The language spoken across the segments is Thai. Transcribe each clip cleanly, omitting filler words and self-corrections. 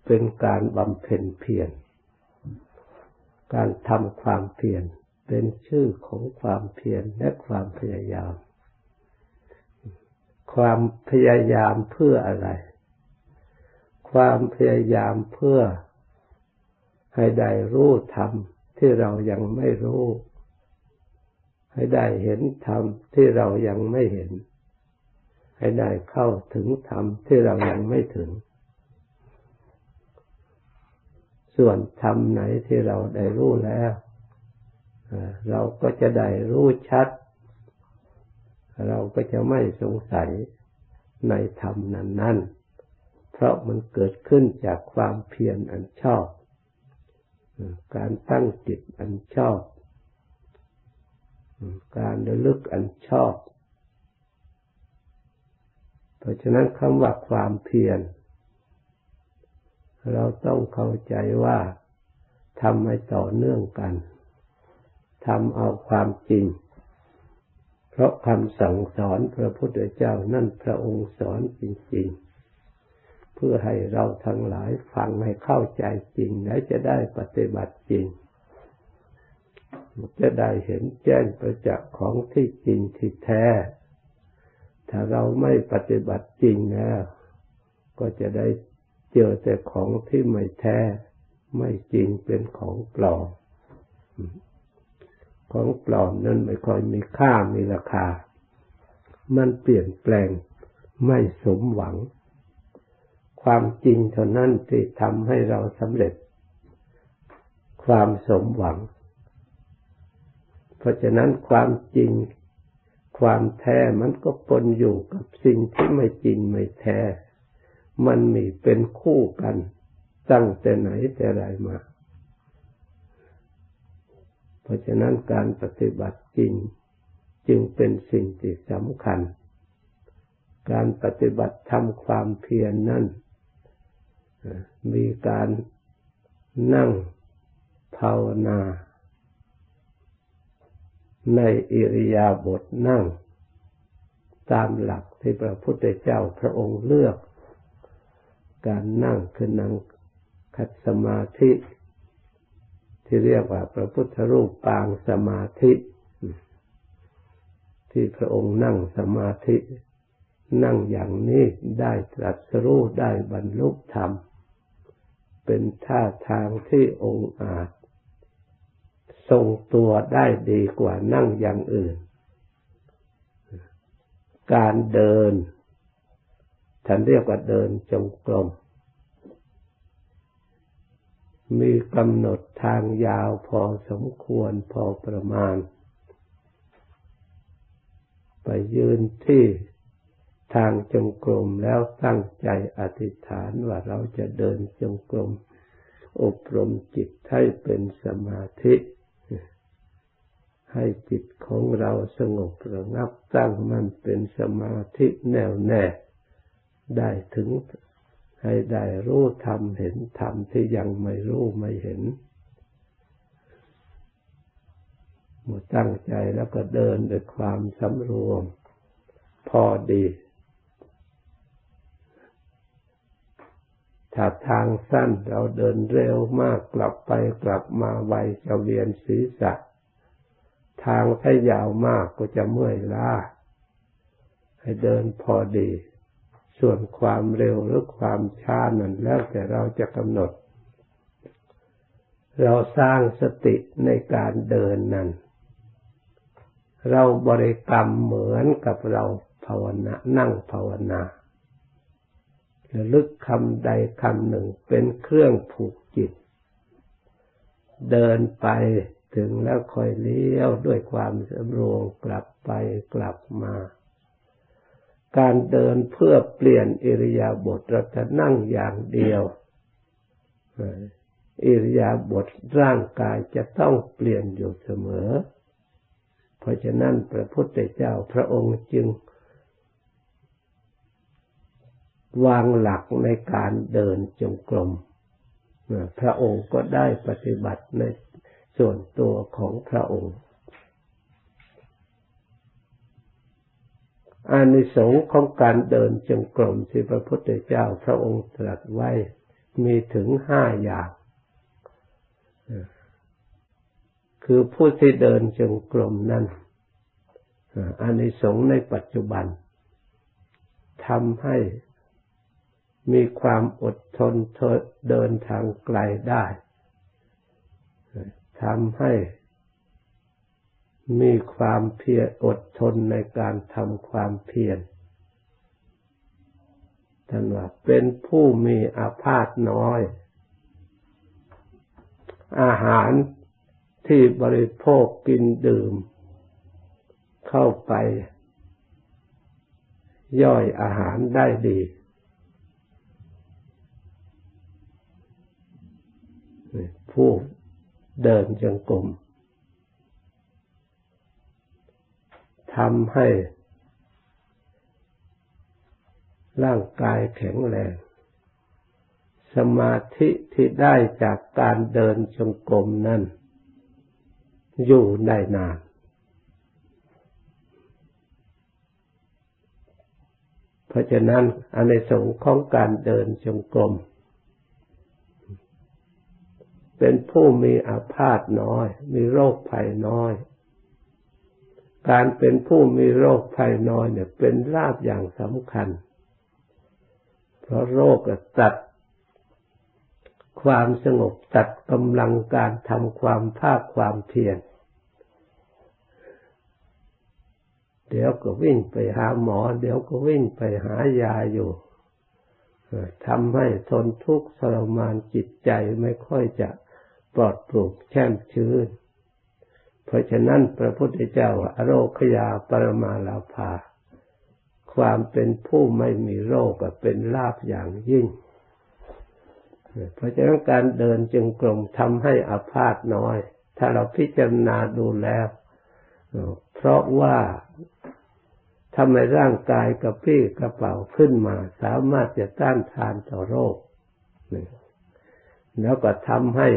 เป็นการบำเพ็ญเพียรการทำความเพียรเป็นชื่อของความเพียรและความพยายามความพยายามเพื่ออะไรความพยายามเพื่อให้ได้รู้ธรรมที่เรายังไม่รู้ให้ได้เห็นธรรมที่เรายังไม่เห็นให้ได้เข้าถึงธรรมที่เรายังไม่ถึงส่วนธรรมไหนที่เราได้รู้แล้วเราก็จะได้รู้ชัดเราก็จะไม่สงสัยในธรรมนั้นๆเพราะมันเกิดขึ้นจากความเพียรอันชอบการตั้งจิตอันชอบการระลึกอันชอบเพราะฉะนั้นคำว่าความเพียรเราต้องเข้าใจว่าทำให้ต่อเนื่องกันทำเอาความจริงเพราะคำสั่งสอนพระพุทธเจ้านั่นพระองค์สอนจริงๆเพื่อให้เราทั้งหลายฟังให้เข้าใจจริงและจะได้ปฏิบัติจริงจะได้เห็นแจ้งประจักษ์ของที่จริงที่แท้ถ้าเราไม่ปฏิบัติจริงแล้วก็จะได้เจอแต่ของที่ไม่แท้ไม่จริงเป็นของปลอมของปลอมนั้นไม่ค่อยมีค่ามีราคามันเปลี่ยนแปลงไม่สมหวังความจริงเท่านั้นที่ทำให้เราสำเร็จความสมหวังเพราะฉะนั้นความจริงความแท้มันก็ปนอยู่กับสิ่งที่ไม่จริงไม่แท้มันมีเป็นคู่กันตั้งแต่ไหนแต่ไรมาเพราะฉะนั้นการปฏิบัติจริงจึงเป็นสิ่งที่สำคัญการปฏิบัติทำความเพียรนั้นมีการนั่งภาวนาในอิริยาบถนั่งตามหลักที่พระพุทธเจ้าพระองค์เลือกการนั่งคือนั่งขัดสมาธิที่เรียกว่าพระพุทธรูปปางสมาธิที่พระองค์นั่งสมาธินั่งอย่างนี้ได้ตรัสรู้ได้บรรลุธรรมเป็นท่าทางที่องค์อาจทรงตัวได้ดีกว่านั่งอย่างอื่นการเดินท่านเรียกว่าเดินจงกรมมีกำหนดทางยาวพอสมควรพอประมาณไปยืนที่ทางจงกรมแล้วตั้งใจอธิษฐานว่าเราจะเดินจงกรมอบรมจิตให้เป็นสมาธิให้จิตของเราสงบระงับตั้งมั่นเป็นสมาธิแน่วแน่ได้ถึงให้ได้รู้ธรรมเห็นธรรมที่ยังไม่รู้ไม่เห็นเมื่อตั้งใจแล้วก็เดินด้วยความสำรวมพอดีถ้าทางสั้นเราเดินเร็วมากกลับไปกลับมาไวจะเวียนศีรษะทางถ้ายาวมากก็จะเมื่อยล้าให้เดินพอดีส่วนความเร็วหรือความช้านั้นแล้วแต่เราจะกำหนดเราสร้างสติในการเดินนั้นเราบริกรรมเหมือนกับเราภาวนานั่งภาวนาระลึกคำใดคำหนึ่งเป็นเครื่องผูกจิตเดินไปถึงแล้วค่อยเลี้ยวด้วยความสำรวมกลับไปกลับมาการเดินเพื่อเปลี่ยนอิริยาบถเราจะนั่งอย่างเดียวอิริยาบถร่างกายจะต้องเปลี่ยนอยู่เสมอเพราะฉะนั้นพระพุทธเจ้าพระองค์จึงวางหลักในการเดินจงกรมพระองค์ก็ได้ปฏิบัติในส่วนตัวของพระองค์อานิสงส์ของการเดินจงกรมที่พระพุทธเจ้าพระองค์ตรัสไว้มีถึง5 อย่างคือผู้ที่เดินจงกรมนั้นอานิสงส์ในปัจจุบันทำให้มีความอดทนเดินทางไกลได้ทำให้มีความเพียรอดทนในการทำความเพียรท่านว่าเป็นผู้มีอาพาธน้อยอาหารที่บริโภคกินดื่มเข้าไปย่อยอาหารได้ดีผู้เดินจงกรมทำให้ร่างกายแข็งแรงสมาธิที่ได้จากการเดินจงกรมนั้นอยู่ได้นานเพราะฉะนั้นอานิสงส์ของการเดินจงกรมเป็นผู้มีอาพาธน้อยมีโรคภัยน้อยการเป็นผู้มีโรคภัยน้อยเนี่ยเป็นลาภอย่างสำคัญเพราะโรคตัดความสงบตัดกำลังการทำความภาคความเพียรเดี๋ยวก็วิ่งไปหาหมอเดี๋ยวก็วิ่งไปหายาอยู่ทำให้ทนทุกข์ทรมานจิตใจไม่ค่อยจะปลอดโปร่งแช่มชื่นเพราะฉะนั้นพระพุทธเจ้าว่าอโรคยาปรมาลาภาความเป็นผู้ไม่มีโรคเป็นลาภอย่างยิ่งเพราะฉะนั้นการเดินจงกรมทำให้อาพาธน้อยถ้าเราพิจารณาดูแล้วเพราะว่าทำให้ร่างกายกระปรี้กระเปร่าขึ้นมาสามารถจะต้านทานต่อโรคแล้วก็ทำให้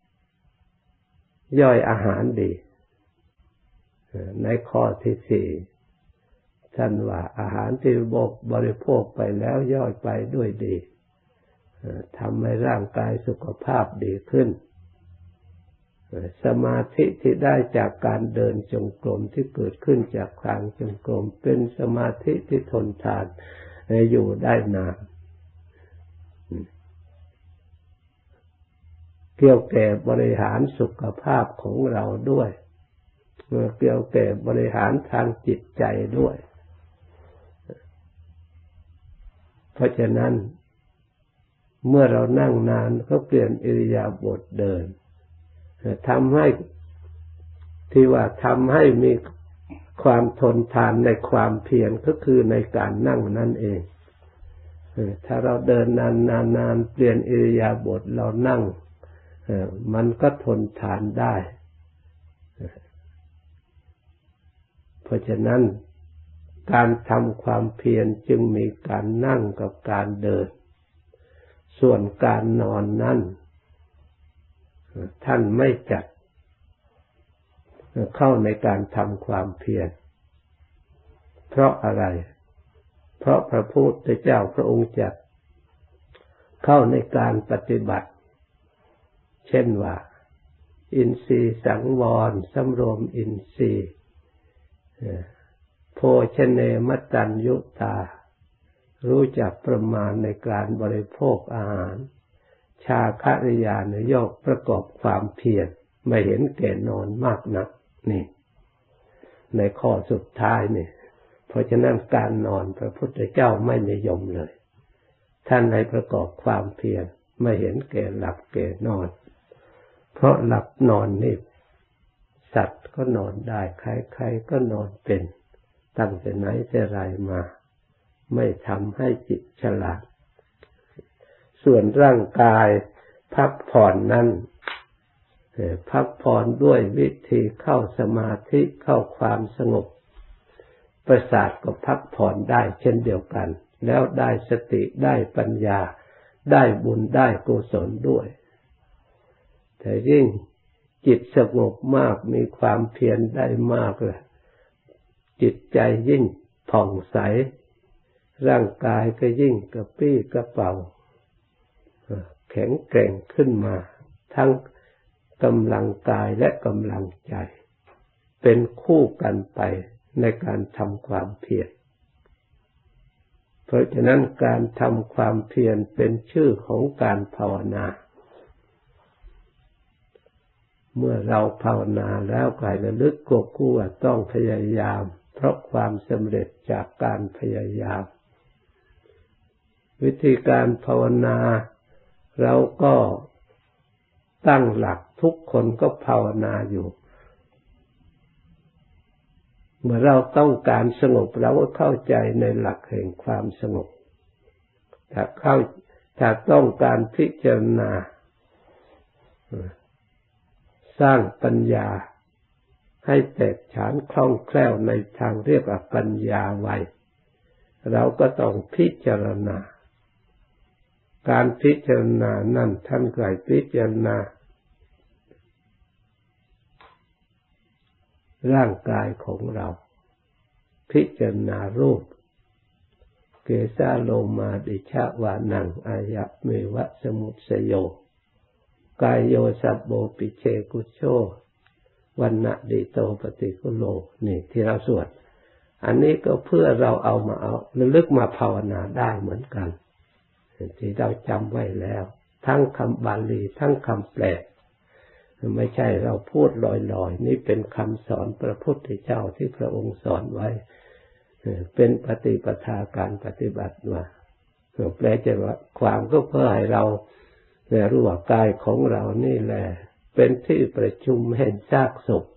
ย่อยอาหารดีในข้อที่4ท่านว่าอาหารที่บริโภคไปแล้วย่อยไปด้วยดีทำให้ร่างกายสุขภาพดีขึ้นสมาธิที่ได้จากการเดินจงกรมที่เกิดขึ้นจากทางจงกรมเป็นสมาธิที่ทนทานอยู่ได้นานเกี่ยวแก่บริหารสุขภาพของเราด้วยเกี่ยวแก่บริหารทางจิตใจด้วยเพราะฉะนั้นเมื่อเรานั่งนานก็เปลี่ยนอิริยาบถเดินทำให้มีความทนทานในความเพียรก็คือในการนั่งนั่นเองถ้าเราเดินนานเปลี่ยนอิริยาบถเรานั่งมันก็ทนทานได้เพราะฉะนั้นการทำความเพียรจึงมีการนั่งกับการเดินส่วนการนอนนั้นท่านไม่จัดเข้าในการทำความเพียรเพราะอะไรเพราะพระพุทธเจ้าพระองค์จัดเข้าในการปฏิบัติเช่นว่าอินทรีย์สังวรสำรวมอินทรีย์โภชเนมัตตัญญุตารู้จักประมาณในการบริโภคอาหารชาคริยานโยกประกอบความเพียรไม่เห็นแก่นอนมากนักนี่ในข้อสุดท้ายนี่เพราะฉะนั้นการนอนพระพุทธเจ้าไม่นิยมเลยท่านให้ประกอบความเพียรไม่เห็นแก่หลับแก่นอนเพราะหลับนอนนี่สัตว์ก็นอนได้ใครๆก็นอนเป็นตั้งแต่ไหนแต่ไรมาไม่ทำให้จิตฉลาดส่วนร่างกายพักผ่อนนั้นพักผ่อนด้วยวิธีเข้าสมาธิเข้าความสงบประสาทก็พักผ่อนได้เช่นเดียวกันแล้วได้สติได้ปัญญาได้บุญได้กุศลด้วยแต่ยิ่งจิตสงบมากมีความเพียรได้มากเลยจิตใจยิ่งผ่องใสร่างกายก็ยิ่งกระปรี้กระเปร่าแข็งแกร่งขึ้นมาทั้งกำลังกายและกำลังใจเป็นคู่กันไปในการทำความเพียรเพราะฉะนั้นการทำความเพียรเป็นชื่อของการภาวนาเมื่อเราภาวนาแล้วกายระลึกควบคู่ว่าต้องพยายามเพราะความสำเร็จจากการพยายามวิธีการภาวนาเราก็ตั้งหลักทุกคนก็ภาวนาอยู่เมื่อเราต้องการสงบเราก็เข้าใจในหลักแห่งความสงบถ้าต้องการพิจารณาสร้างปัญญาให้แตกฉานคล่องแคล่วในทางเรียกว่าปัญญาไวเราก็ต้องพิจารณาการพิจารณานั่นท่านกล่าวพิจารณาร่างกายของเราพิจารณารูปเกสาโลมาดิชาวานังอายะเมวะสมุสโยกายโยสัพโบปิเชกุโชวันนะดิโตปฏิคุโลนี่ที่เราสวดอันนี้ก็เพื่อเราเอาระลึกมาภาวนาได้เหมือนกันที่เราจำไว้แล้วทั้งคำบาลีทั้งคำแปลไม่ใช่เราพูดลอยๆนี่เป็นคำสอนพระพุทธเจ้าที่พระองค์สอนไว้เป็นปฏิปทาการปฏิบัติว่าแปลใจว่าความก็เพื่อให้เรารู้ว่ากายของเรานี่แหละเป็นที่ประชุมแห่งซากศพ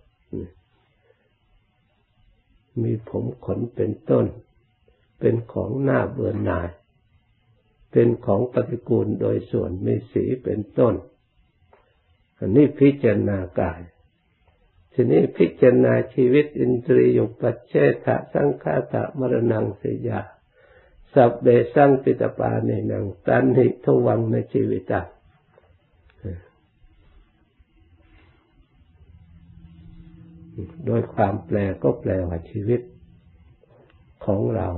มีผมขนเป็นต้นเป็นของน่าเบื่อหน่ายเป็นของปฏิกูลโดยส่วนมีสีเป็นต้นอันนี้พิจารณากายทีนี้พิจารณาชีวิตอินทรียุปปัจเฉทะสังฆาตะมรณังสิยาสัพเบสังปิตปาเนนังตันหิทวังในชีวิตโดยความแปลก็แปลว่าชีวิตของเรา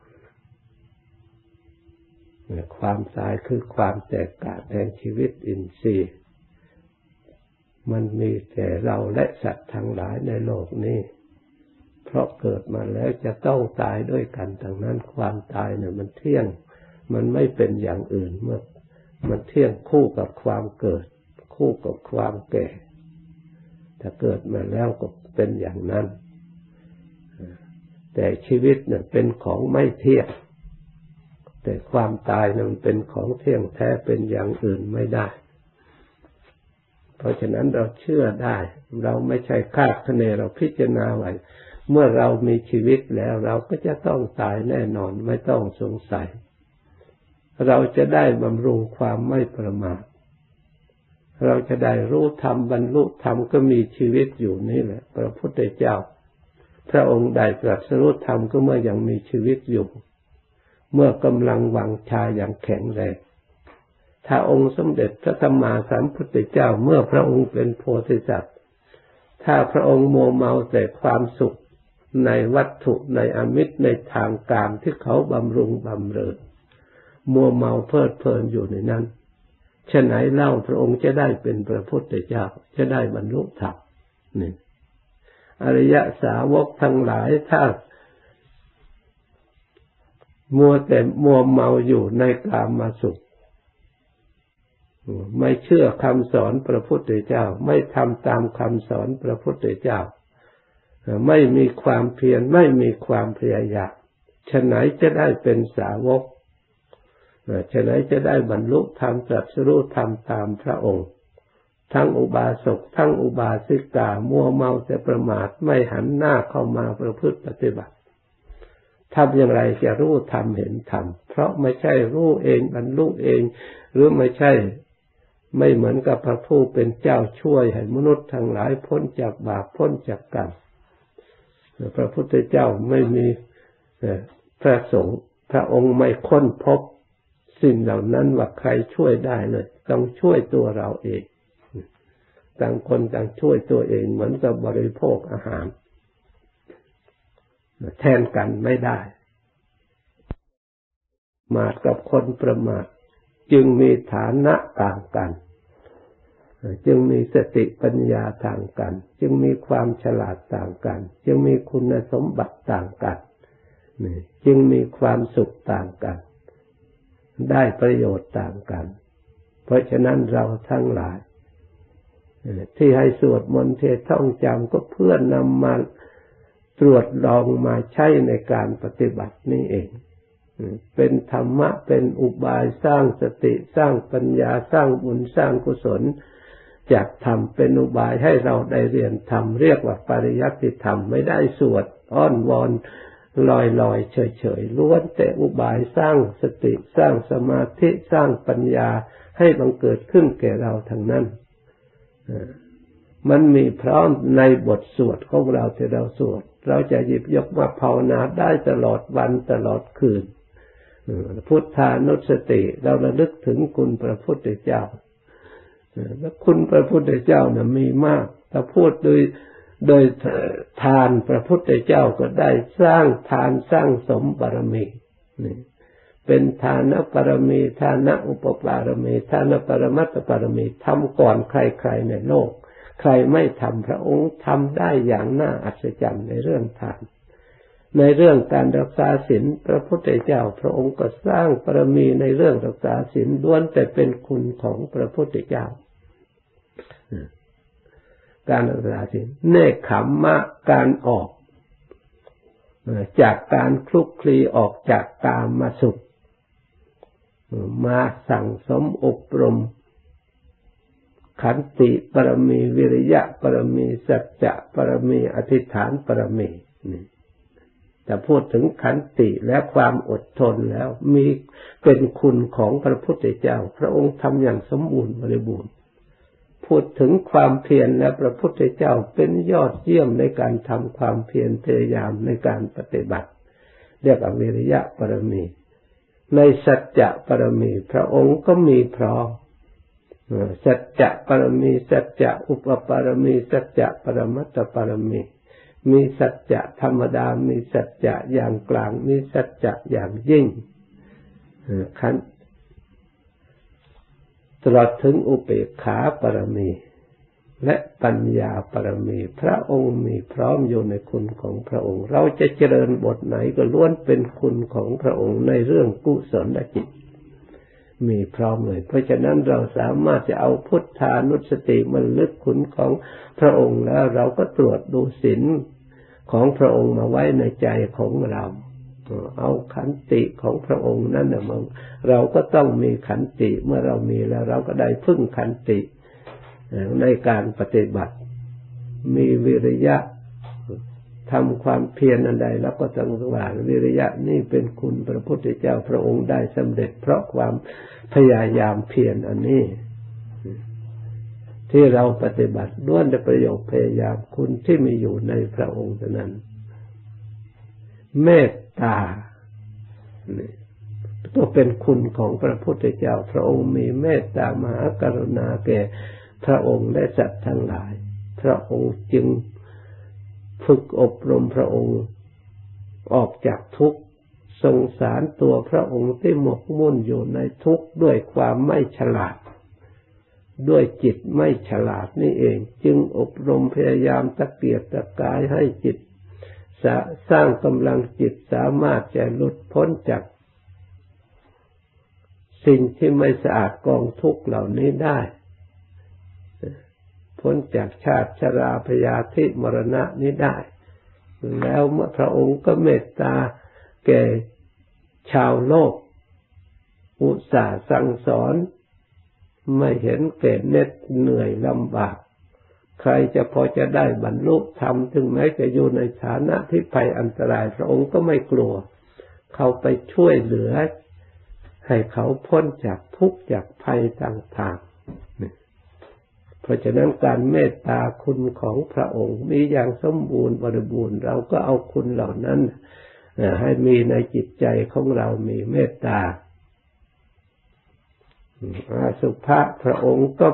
ความตายคือความแตกต่างแห่งชีวิตอินทรีย์มันมีแต่เราและสัตว์ทั้งหลายในโลกนี้เพราะเกิดมาแล้วจะต้องตายด้วยกันทั้งนั้นความตายเนี่ยมันเที่ยงมันไม่เป็นอย่างอื่นเมื่อมันเที่ยงคู่กับความเกิดคู่กับความแก่ถ้าเกิดมาแล้วก็เป็นอย่างนั้นแต่ชีวิตเนี่ยเป็นของไม่เที่ยงแต่ความตายนั้นเป็นของเที่ยงแท้เป็นอย่างอื่นไม่ได้เพราะฉะนั้นเราเชื่อได้เราไม่ใช่คาดคะเนเราพิจารณาไว้เมื่อเรามีชีวิตแล้วเราก็จะต้องตายแน่นอนไม่ต้องสงสัยเราจะได้บำรุงความไม่ประมาทเราจะได้รู้ธรรมบรรลุธรรมก็มีชีวิตอยู่นี่แหละพระพุทธเจ้าพระองค์ได้ตรัสรู้ธรรมก็เมื่อยังมีชีวิตอยู่เมื่อกำลังวังชาอย่างแข็งแรงถ้าองค์สมเด็จพระสัมมาสัมพุทธเจ้าเมื่อพระองค์เป็นโพธิสัตว์ถ้าพระองค์มัวเมาแต่ความสุขในวัตถุในอมิตรในทางกามที่เขาบำรุงบำเรอมัวเมาเพลิดเพลินอยู่ในนั้นฉะไหนเล่าพระองค์จะได้เป็นพระพุทธเจ้าจะได้บรรลุธรรมนี่อริยสาวกทั้งหลายถ้ามัวเมาอยู่ในกามสุขไม่เชื่อคำสอนพระพุทธเจ้าไม่ทำตามคำสอนพระพุทธเจ้าไม่มีความเพียรไม่มีความพยายามฉะไหนจะได้เป็นสาวกฉะไหนจะได้บรรลุธรรมตรัสรู้ธรรมตามพระองค์ทั้งอุบาสกทั้งอุบาสิกามัวเมาแต่ประมาทไม่หันหน้าเข้ามาประพฤติปฏิบัติทำอย่างไรจะรู้ธรรมเห็นธรรมเพราะไม่ใช่รู้เองบรรลุเองหรือไม่เหมือนกับพระผู้เป็นเจ้าช่วยให้มนุษย์ทั้งหลายพ้นจากบาปพ้นจากกรรมพระพุทธเจ้าไม่มีพระสงฆ์พระองค์ไม่ค้นพบสิ่งเหล่านั้นว่าใครช่วยได้เลยต้องช่วยตัวเราเองต่างคนต่างช่วยตัวเองเหมือนกับบริโภคอาหารแทนกันไม่ได้มาดกับคนประมาทจึงมีฐานะต่างกันจึงมีสติปัญญาต่างกันจึงมีความฉลาดต่างกันจึงมีคุณสมบัติต่างกันจึงมีความสุขต่างกันได้ประโยชน์ต่างกันเพราะฉะนั้นเราทั้งหลายที่ให้สวดมนต์เทศน์ท่องจำก็เพื่อนำมาตรวจลองมาใช้ในการปฏิบัตินี่เองเป็นธรรมะเป็นอุบายสร้างสติสร้างปัญญาสร้างบุญสร้างกุศลจากธรรมเป็นอุบายให้เราได้เรียนธรรมเรียกว่าปริยัติธรรมไม่ได้สวดอ้อนวอนลอยเฉยล้วนแต่อุบายสร้างสติสร้างสมาธิสร้างปัญญาให้บังเกิดขึ้นแก่เราทั้งนั้นมันมีพร้อมในบทสวดของเราที่เราสวดเราจะหยิบยกมาภาวนาได้ตลอดวันตลอดคืนพุทธานุสติเราระลึกถึงคุณพระพุทธเจ้าและคุณพระพุทธเจ้าน่ะมีมากถ้าพูดโดยทานพระพุทธเจ้าก็ได้สร้างทานสร้างสมบารมีนี่เป็นทานบารมีทานอุปบารมีทานปรมัตถบารมีทำก่อนใครๆในโลกใครไม่ทำพระองค์ทำได้อย่างน่าอัศจรรย์ในเรื่องทานในเรื่องการรักษาศีลพระพุทธเจ้าพระองค์ก็สร้างบารมีในเรื่องรักษาศีลล้วนแต่เป็นคุณของพระพุทธเจ้าการรักษาศีลเนกขัมมะการออกจากการคลุกคลีออกจากกามสุขมาสั่งสมอบรมขันติปรมีวิริยะปรมีสัจจะปรมีอธิษฐานปรมีแต่พูดถึงขันติและความอดทนแล้วมีเป็นคุณของพระพุทธเจ้าพระองค์ทำอย่างสมบูรณ์บริบูรณ์พูดถึงความเพียรและพระพุทธเจ้าเป็นยอดเยี่ยมในการทำความเพียรพยายามในการปฏิบัติเรียกว่าวิริยะปรมีในสัจจะปรมีพระองค์ก็มีพร้อมสัจจะปรมีสัจจะอุปปารมีสัจจะปรมัตถปรมีมีสัจจะธรรมดามีสัจจะอย่างกลางมีสัจจะอย่างยิ่งขั้นตลอดถึงอุเบกขาปรมีและปัญญาปรมีพระองค์มีพร้อมอยู่ในคุณของพระองค์เราจะเจริญบทไหนก็ล้วนเป็นคุณของพระองค์ในเรื่องกุศลจิตมีพร้อมเลยเพราะฉะนั้นเราสามารถจะเอาพุทธานุสติมันลึกคุณของพระองค์แล้วเราก็ตรวจดูศีลของพระองค์มาไว้ในใจของเราเอาขันติของพระองค์นั่นนะเราก็ต้องมีขันติเมื่อเรามีแล้วเราก็ได้พึ่งขันติในการปฏิบัติมีวิริยะทำความเพียรอันใดแล้วก็ต้องว่าวิริยะนี่เป็นคุณพระพุทธเจ้าพระองค์ได้สำเร็จเพราะความพยายามเพียรอันนี้ที่เราปฏิบัติล้วนแต่ประโยชน์พยายามคุณที่มีอยู่ในพระองค์เท่านั้นเมตตาก็เป็นคุณของพระพุทธเจ้าพระองค์มีเมตตามหากรุณาแก่พระองค์และสัตว์ทั้งหลายพระองค์จึงฝึกอบรมพระองค์ออกจากทุกข์สงสารตัวพระองค์ที่หมกมุ่นอยู่ในทุกข์ด้วยความไม่ฉลาดด้วยจิตไม่ฉลาดนี่เองจึงอบรมพยายามตะเกียกตะกายให้จิตสร้างกำลังจิตสามารถจะหลุดพ้นจากสิ่งที่ไม่สะอาดกองทุกข์เหล่านี้ได้พ้นจากชาติชราพยาธิมรณะนี้ได้แล้วเมื่อพระองค์ก็เมตตาแก่ชาวโลกอุตส่าห์สั่งสอนไม่เห็นแก่เหน็ดเหนื่อยลำบากใครจะพอจะได้บรรลุธรรมถึงแม้จะอยู่ในฐานะที่ภัยอันตรายพระองค์ก็ไม่กลัวเขาไปช่วยเหลือให้เขาพ้นจากทุกข์จากภัยต่างๆเพราะฉะนั้นการเมตตาคุณของพระองค์มีอย่างสมบูรณ์บริบูรณ์เราก็เอาคุณเหล่านั้นให้มีในจิตใจของเรามีเมตตาอสุภะพระองค์ก็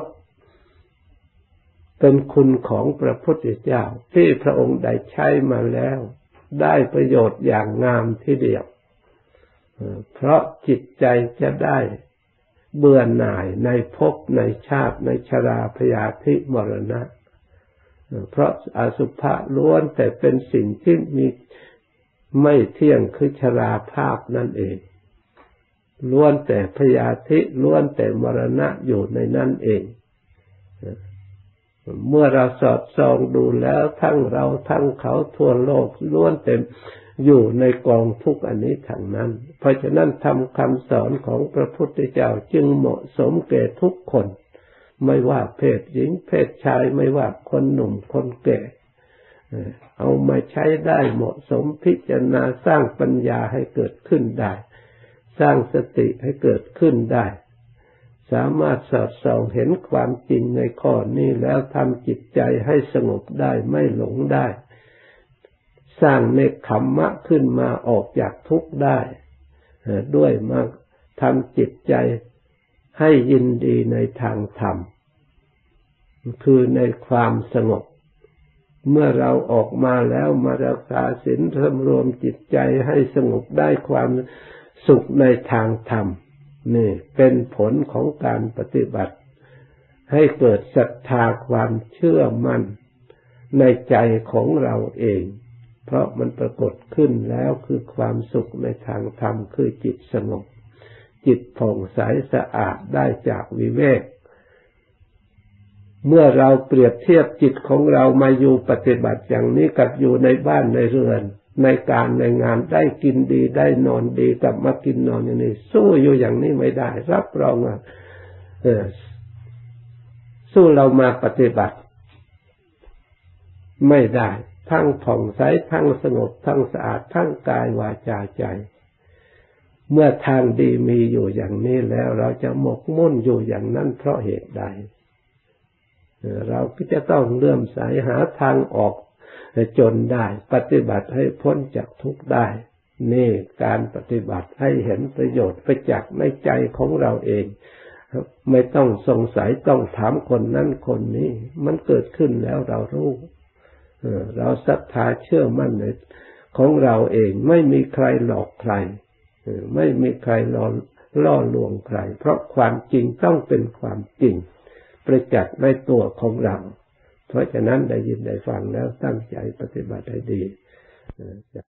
เป็นคุณของพระพุทธเจ้าที่พระองค์ได้ใช้มาแล้วได้ประโยชน์อย่างงามทีเดียวเพราะจิตใจจะได้เบื่อหน่ายในภพในชาติในชราพยาธิมรณะเพราะอสุภะล้วนแต่เป็นสิ่งที่มีไม่เที่ยงคือชราภาพนั่นเองล้วนแต่พยาธิล้วนแต่มรณะอยู่ในนั่นเองเมื่อเราสอดส่องดูแล้วทั้งเราทั้งเขาทั่วโลกล้วนแต่อยู่ในกองทุกข์อันนี้ทั้งนั้นเพราะฉะนั้นทำคำสอนของพระพุทธเจ้าจึงเหมาะสมแก่ทุกคนไม่ว่าเพศหญิงเพศชายไม่ว่าคนหนุ่มคนแก่เอามาใช้ได้เหมาะสมพิจารณาสร้างปัญญาให้เกิดขึ้นได้สร้างสติให้เกิดขึ้นได้สามารถสอดส่องเห็นความจริงในข้อนี้แล้วทำจิตใจให้สงบได้ไม่หลงได้สร้างเนกขัมมะขึ้นมาออกจากทุกข์ได้ด้วยมาทำจิตใจให้ยินดีในทางธรรมคือในความสงบเมื่อเราออกมาแล้วมารักษาศีลสำรวมจิตใจให้สงบได้ความสุขในทางธรรมนี่เป็นผลของการปฏิบัติให้เกิดศรัทธาความเชื่อมั่นในใจของเราเองเพราะมันปรากฏขึ้นแล้วคือความสุขในทางธรรมคือจิตสงบจิตผ่องใสสะอาดได้จากวิเวกเมื่อเราเปรียบเทียบจิตของเรามาอยู่ปฏิบัติอย่างนี้กับอยู่ในบ้านในเรือนในการในงานได้กินดีได้นอนดีกับมากินนอนอย่างนี้สู้อยู่อย่างนี้ไม่ได้รับรองว่าสู้เรามาปฏิบัติไม่ได้ทั้งผ่องใสทั้งสงบทั้งสะอาดทั้งกายวาจาใจเมื่อทางดีมีอยู่อย่างนี้แล้วเราจะหมกมุ่นอยู่อย่างนั้นเพราะเหตุใดเราก็จะต้องเลื่อมใสหาทางออกจนได้ปฏิบัติให้พ้นจากทุกข์ได้นี่การปฏิบัติให้เห็นประโยชน์ประจักษ์ในใจของเราเองไม่ต้องสงสัยต้องถามคนนั้นคนนี้มันเกิดขึ้นแล้วเรารู้เราศรัทธาเชื่อมั่นในของเราเองไม่มีใครหลอกใครไม่มีใครล่อลวงใครเพราะความจริงต้องเป็นความจริงประจักษ์ในตัวของเราเพราะฉะนั้นได้ยินได้ฟังแล้วตั้งใจปฏิบัติให้ดี